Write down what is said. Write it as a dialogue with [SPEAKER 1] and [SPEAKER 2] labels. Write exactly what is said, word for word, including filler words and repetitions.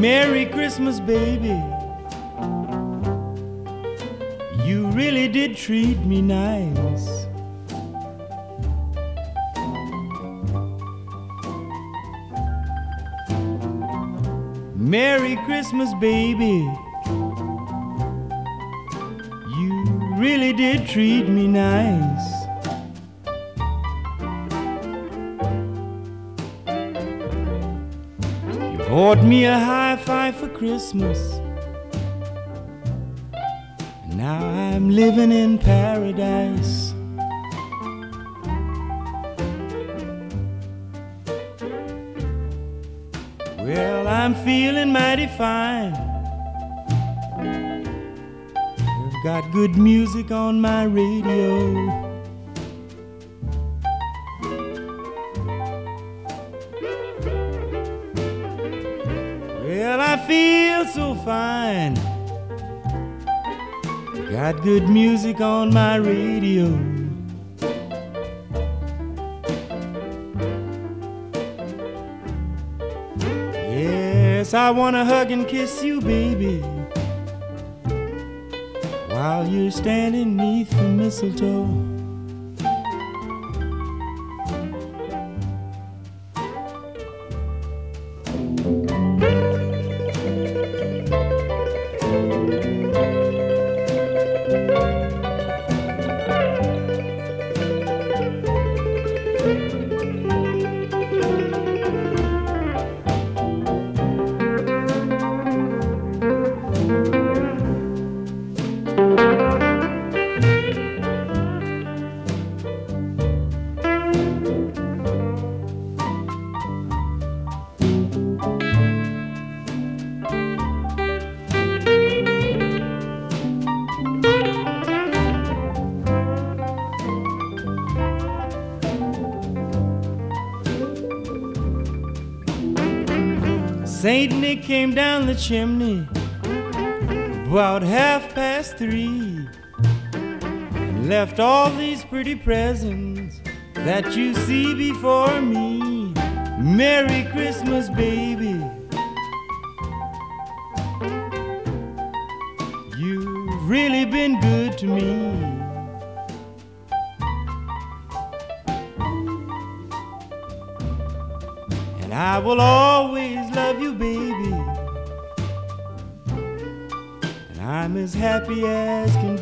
[SPEAKER 1] Merry Christmas, baby. You really did treat me nice. Merry Christmas, baby. You really did treat me nice. You bought me a hi-fi for Christmas. Now I'm living in paradise. Well, I'm feeling mighty fine. I've got good music on my radio. Well, I feel so fine. Got good music on my radio. Yes, I wanna hug and kiss you, baby, while you're standing neath the mistletoe. Saint Nick came down the chimney about half past three and left all these pretty presents that you see before me. Merry Christmas, baby. You've really been good to me. And I will always love you, baby. And I'm as happy as can